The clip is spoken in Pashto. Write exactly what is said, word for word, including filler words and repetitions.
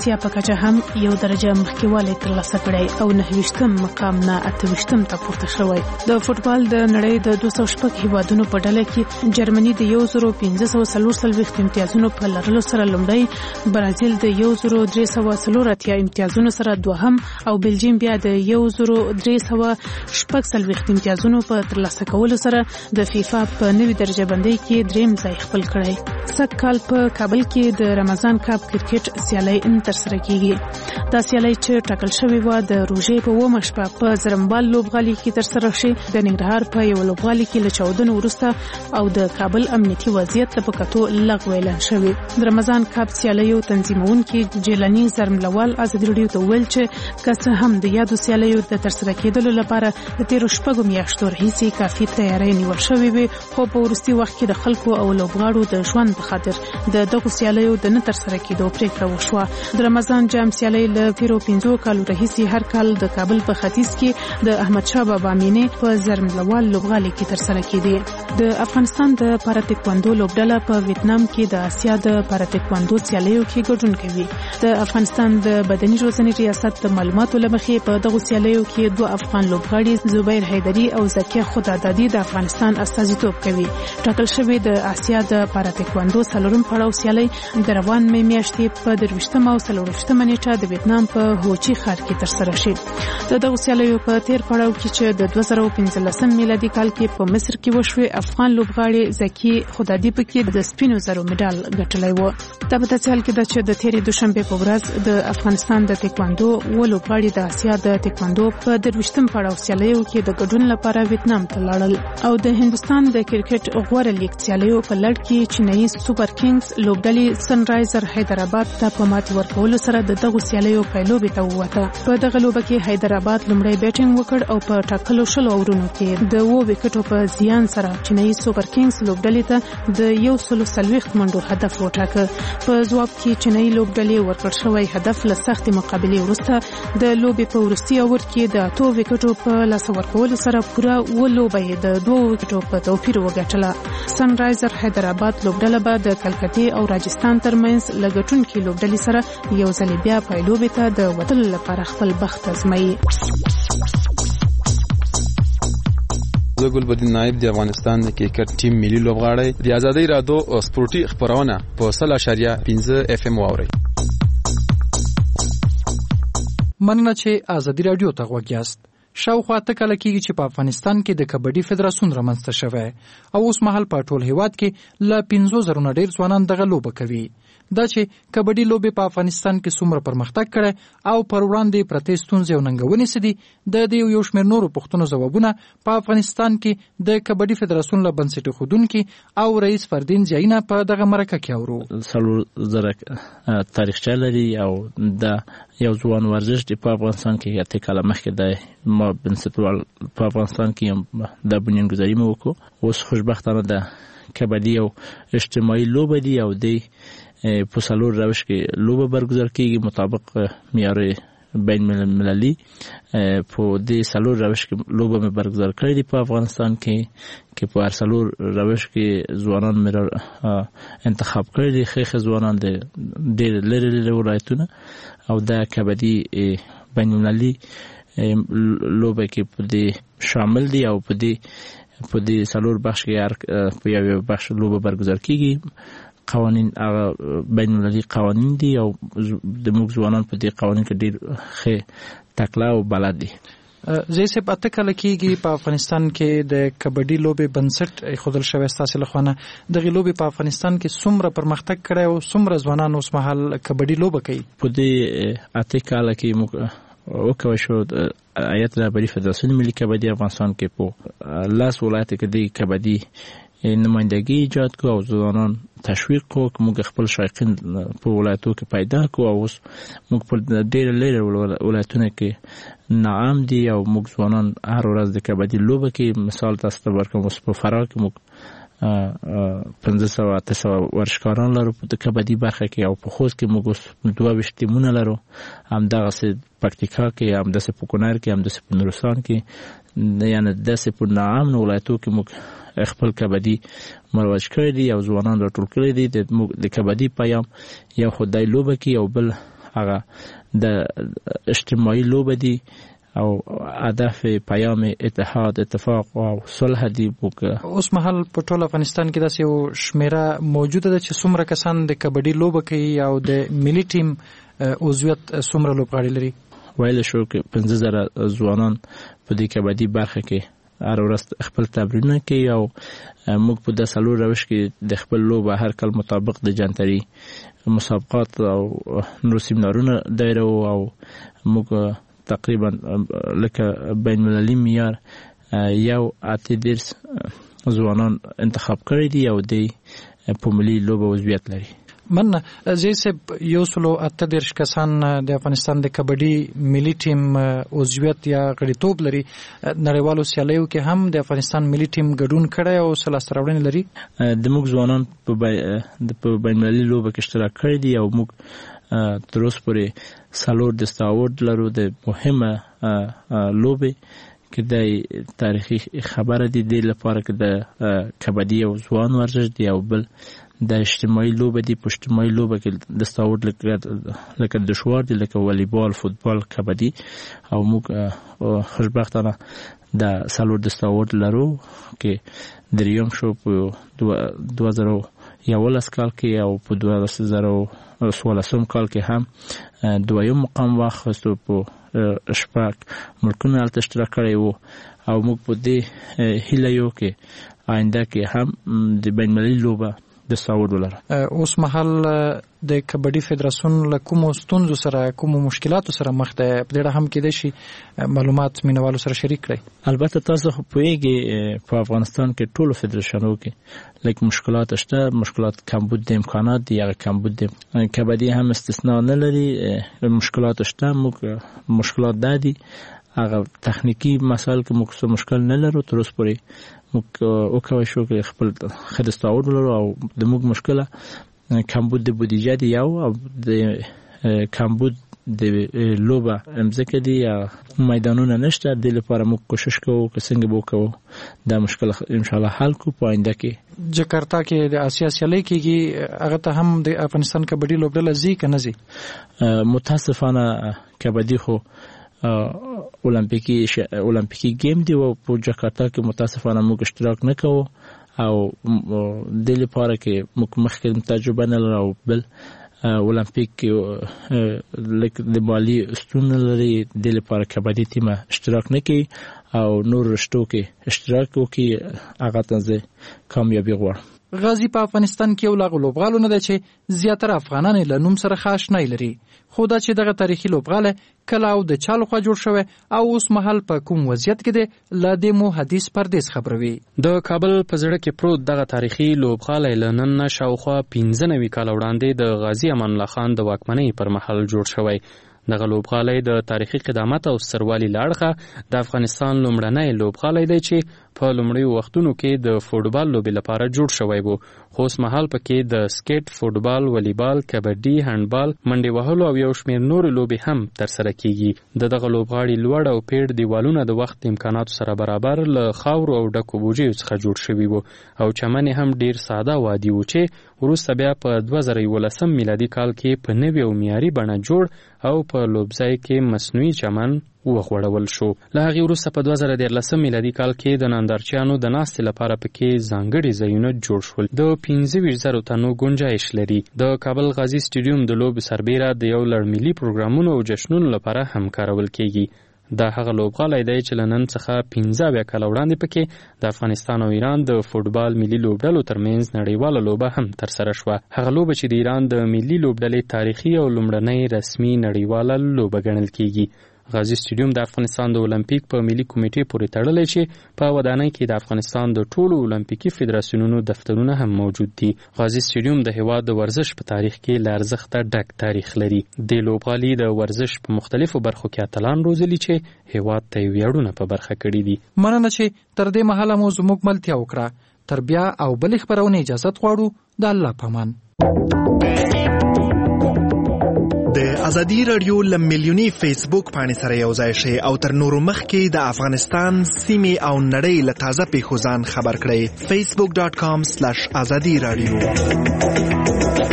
اسیا په کچه هم یو درجه مخکېوالی ترلاسه کړی او نهه ویشتم مقام نه اته ویشتم ته پورته شوی. د فوټبال د نړۍ د دوه سوه شپږ هیوادونو په ډله کې جرمني د یو زر پنځه سوه څلور څلوېښت امتیازونو په لرلو سره لومړی، برازیل د یو زر درې سوه څلور اتیا امتیازونو سره دوهم او بلجیم بیا د یو زر درې سوه شپږ څلوېښت امتیازونو په ترلاسه کولو سره د فیفا په نوي درجه بندۍ کې دریم ځای خپل کړی. سږ کال په کابل کې د رمضان کپ کرکټ سیالي ترسره کیږي. دا سیالي چې ټاکل شوې و د روژې په اومه شپه په زرمبال لوبغالي کې ترسره شي. د ننګرهار په یو لوبغالي کې له چاودنو وروسته او د کابل امنیتي وضعیت په کتو لغوه اعلان شوی. د رمضان کپ سیالیو تنظیمونکي جیلانی زرملوال ازادي راډیو ته ویل چې که څه هم د یادو سیالیو د ترسره کېدلو لپاره د تیرو شپږو میاشتو راهیسې کافي تیاری نیول شوې وي، خو په وروستي وخت کې د خلکو او لوبغاړو د ژوند په خاطر د دغو سیالیو د نه ترسره کېدو پریکړه وشوه. د رمضان جام سیالي له تیرو پنځو کالو راهیسې هر کال د کابل په ختیځ کې د احمد شاه بابا مینې په زرملوال لوبغالي کې ترسره کېدي. د افغانستان د پارا تکواندو لوبډله په ویتنام کې د اسیا د پارا تکواندو سیالیو کې ګډون کوي. د افغانستان د بدني روزنې ریاست د معلوماتو له مخې په دغو سیالیو کې دوه افغان لوبغاړي زبیر حیدري او زکیه خدادادي د افغانستان استازیتوب کوي. ټاکل شوی د اسیا د پارا تکواندو څلورم پړاو سیالي د روان مې میاشتې په درویشتمه او څلورویشتمه نیټه د ویتنام په هوچی ښار کې ترسره شي. د دغو سیالیو په تیر پړاو کې چې د دوه زره پنځلسم میلادي کال کې په مصر کې وشوې، افغان لوبغاړي زکیه خدادي پکې د سپینو زرو مډال ګټلی و. دا په داسې حال کې ده چې د تیرې دوشنبې په ورځ د افغانستان د تکواندو اووه لوبغاړي د اسیا د تکواندو په درویشتم پړاو سیالیو کې د ګډون لپاره ویتنام ته لاړل. او د هندستان د کرکټ غوره لیګ سیالیو په لړ کې چینایي سوپر کینګز لوبډلې سن رایزر حیدرآباد ته په ماتې ورکولو سره د دغو سیالیو پیلوبې ته ووته. په دغه لوبه کې حیدرآباد لومړی بیټینګ وکړ او په ټاکلو شلو اورونو کې د اووه وکټو په زیان سره چینایي سوپر کینګز لوبډلې ته د یو سلو څلوېښت منډو هدف وټاکه. په ځواب کې چینایي لوبډلې ورکړ شوی هدف له سختې مقابلې وروسته د لوبې په وروستي اور کې د اتو وکټو په لاس ورکولو سره پوره اووه لوبه یې د دوه وکټو په توپیر وګټله. سن رایزر حیدرآباد لوبډله به د کلکتې او راجستان ترمنځ له ګټونکي لوبډلې سره یو ځل بیا پایلوبې ته د وتلو لپاره خپل بخت ازمایي. زه ګلبدین نایب د افغانستان د کرکټ ټیم ملي لوبغاړی د ازادۍ رادیو سپورتي خبرونه په سل اشاریه پنځه اف ام واورئ. مننه چې ازادي رادیو ته غوږ یاست. شاوخوا اته کاله کېږي چې په افغانستان کې د کبډي فدراسیون رامنځته شوی او اوس مهال په ټول هیواد کې له پنځو زرو نه ډېر ځوانان دغه لوبه کوي. دا چې کبډي لوبې په افغانستان کې څومره پرمختګ کړی او پر وړاندې پرتې ستونزې او ننګونې څه دي، د دې یو شمېر نورو پوښتنو ځوابونه په افغانستان کې د کبډي فدراسیون له بنسټ ایښودونکي او رئیس فردین ځایونه په دغه مرکه کې اورو. څلور زره تاریخچه لري او د یو ځوان ورزش دی په افغانستان کې اته کاله مخکې د ما بنسټوال په افغانستان کې د بنیانګذاري مو وکړو. اوس خوشبختانه د کبډي یو اجتماعي لوبه دی او دی په څلور روش کې لوبه برگزار کیږي مطابق معیار بین المللي. په دې څلور روش کې لوبه مې برگزار کړې دي په افغانستان کې کې په هر څلور روش کې ځوانان مې انتخاب کړي دي، ښه ځوانان د ډېر لرې لرې ولایتونه او دا کبډي بین المللي لوبه کې په دې شامل دي او په دې په دې څلور بخش کې په یو بخش لوبه برگزار کیږي. قوانین هغه بین المللي قوانین دي او د موږ ځوانان په دې قوانین کې ډېر ښه تکړه او بلد دي. زه صاحب اته کاله کېږي په افغانستان کې د کبډي لوبې بنسټ ایښودل شوی ستاسې له خوا نه. دغې لوبې په افغانستان کې څومره پرمختګ کړی او څومره ځوانان اوس مهال کبډي لوبه کوي؟ په دې اته کاله کې موږ وکولی شو هیئت رهبري فدراسیون ملي کبډي افغانستان کې په لس ولایتو کې د کبډي نمایندګي ایجاد کو او ځوانان تشویق کو چې موږ خپل شایقین په ولایتو کې پیدا کو او اوس موږ په ډېر لرې ولایتونو کې نعام دي او موږ ځوانان هر ورځ د کبډي لوبه کې مثال تاسو ته ورکوم. اوس په فراه کې موږ پنځه سوه اته سوه ورزشکاران لرو په کبډي برخه کې او په خوست کې موږ اوس دوه ویشت ټیمونه لرو، همدغسې پکتیکا کې، همداسې په کونړ کې، همداسې په نورستان کې، یعنې داسې په ناامنو ولایتو کې موږ خپل کبډي مروج کړی دي او ځوانان راټول کړي دي. د کبډي پیام یو خدای لوبه کې او بل هغه د اجتماعي لوبه دي او هدف پیام اتحاد اتفاق او صلح دی بوکه. اوس مهال په ټول افغانستان کې داسې یو شمیره موجوده ده چې څومره کسان د کبډي لوبه کوي او د ملي ټیم عضویت څومره لوبغاړي لري؟ ویل شو چې پنځه زره ځوانان په دې کبډي برخه کې هر ورځ خپل تمرینونه کوي او موږ په د سلور روش کې د خپل لوبه هر کال مطابق د جنتري مسابقات او نور سیمینارونه دایره او موږ تقریبا لکه بین المللي معیار یو اته دیرش ځوانان انتخاب کړی دي او د په ملي لوبه عضویت لري. من زیسب یو سلو اته دیرش کسان د افغانستان د کبډي ملي ټیم عضویت یا غړیتوب لري. نړیوالو سیالیو کې هم د افغانستان ملي ټیم ګډون کړی او سلاسته راوړنې لري. د موږ ځوانان په بین المللي لوبه کې اشتراک کړی دي او موږ تر اوسه پورې څلور دستاورد لرو د مهمه لوبې کې د تاریخي خبره دي د لپاره کې د کبډي او ځوان ورزش دی او بل د اجتماعي لوبه دي. په اجتماعي لوبه کې دستاورد لکه دشوار دي لکه والیبال، فوتبال، کبډي او موږ خوشبختانه د څلور دستاورد لرو کې دریم شو په دوه زره یولس کال کې او په دوه زره څوارلسم کال کې هم دویم مقام واخیستو. په شپږ ملکونه هلته اشتراک کړی وو او موږ په دې هیله یو کې آینده کې هم د بین المللي لوبه دستاورد ولرو. اوس مهال د کبډي فدراسیون له کومو ستونزو سره کومو مشکلاتو سره مخ ده؟ په دې اړه هم کېدای شي معلومات مینوالو سره شریک کړئ. البته تاسو خو پوهیږئ په افغانستان کې ټولو فدراسیونو کې لکه مشکلات شته. مشکلات کمبود د امکانات دی، هغه کمبود د کبډي هم استثناء نه لري. مشکلات شته. موږ مشکلات دادي هغه تخنیکی مسائل کې موږ مشکل نه لرو. تر اوسه پورې موږ وکوي شو کې خپل خدستاورد لرو او د موږ مشکله کمبود د بودیجه دی یو او د کمبود د لوبه امزکه دی یا میدانونه نشته. د لپاره موږ کوشش کوو چې څنګه به وکړو دا مشکل ان شاء الله حل کو په آینده کې. جکارتا کې د آسیا سیالۍ کېږي، هغه ته هم د افغانستان کبډي لوبډله ځي که نه ځي؟ متاسفانه کبډي خو اولمپیکی اولمپیکی گیم دی او په جکارتا کې متاسفانه موږ اشتراک نه کوو او د لپاره کې موږ مخکې تجربه نه لرو. بل اولمپیک کې لکه د مالی ستونزه لري، د لپاره کبډي ټیم اشتراک نه کوي او نور رشتو کې اشتراک وکړي. هغه ته کامیابی غواړم. غازی په افغانستان کې یو لاغ لوبغالو نه ده چې زیاتره افغانان له نوم سره خاص نه لري. خو دا چې دغه تاریخي لوبغاله کله او د چا لخوا جوړ شوی او اوس مهال په کوم وضعیت کې دی له دې مو حدیث پردیس خبروي. د کابل په زړه کې پروت دغه تاریخي لوبغاله له نن نه شاوخوا پنځه نوي کاله وړاندې د غازی امان الله خان د واکمنۍ پر مهال جوړ شوی. دغه لوبغالی د تاریخي قدامت او ستروالي له اړخه د افغانستان لومړنی لوبغالی دی چې په لومړیو وختونو کې د فوټبال لوبې لپاره جوړ شوی و. خو اوس مهال پکې د سکیټ، فوټبال، والیبال، کبډي، هاندبال، منډې وهلو او یو شمېر نورې لوبې هم ترسره کیږي. د دغه لوبغاړي لوړ او پیړ دیوالونه د وخت امکاناتو سره برابر له خاورو او ډکو بوجیو څخه جوړ شوي وو او چمن هم ډیر ساده وادي و چې وروسته بیا په دوه زره یولسم میلادي کال کې په نوي او معیاري بڼه جوړ او په لوبځای کې مصنوعي چمن وغوړول شو. له هغې وروسته په دوه زره دیارلسم میلادي کال کې د نندارچیانو د ناستې لپاره پکې ځانګړي ځایونه جوړ شول. د پنځه ویشت زرو تنو ګنجایش لري. د کابل غازي سټیډیوم د لوبې سربیره د یو لړ ملي پروګرامونو او جشنونو لپاره هم کارول کیږي. دا هغه لوبغالی دی چې له نن څخه پنځه اویا کاله وړاندې پکې د افغانستان او ایران د فوټبال ملي لوبډلو ترمنځ نړیواله لوبه هم ترسره شوه. هغه لوبه چې د ایران د ملي لوبډلې تاریخي او لومړنۍ رسمي نړیواله لوبه ګڼل کیږي. غازي سټیډیوم د افغانستان د اولمپیک په ملي کمیټې پورې تړلی چې په ودانۍ کې د افغانستان د ټولو اولمپیکي فدراسیونونو دفترونه هم موجود دي. غازي سټیډیوم د هیواد د ورزش په تاریخ کې له ارزښته ډک تاریخ لري. د لوبغالي د ورزش په مختلفو برخو کې اتلان روزلي چې هیواد ته ویاړونه په برخه کړي دي. مننه چې تر دې مهاله مو زموږ ملتیا وکړه. تر بیا او بل خبرونه اجازه غواړو. د الله پامان. د ازادي رادیو له میلیوني فیسبوک باندې سره یو ځای شئ او تر نورو مخکې د افغانستان سیمې او نړۍ له تازه پیښو ځان خبر کړئ. فیسبوک ډاٹ کام سلیش ازادي رادیو.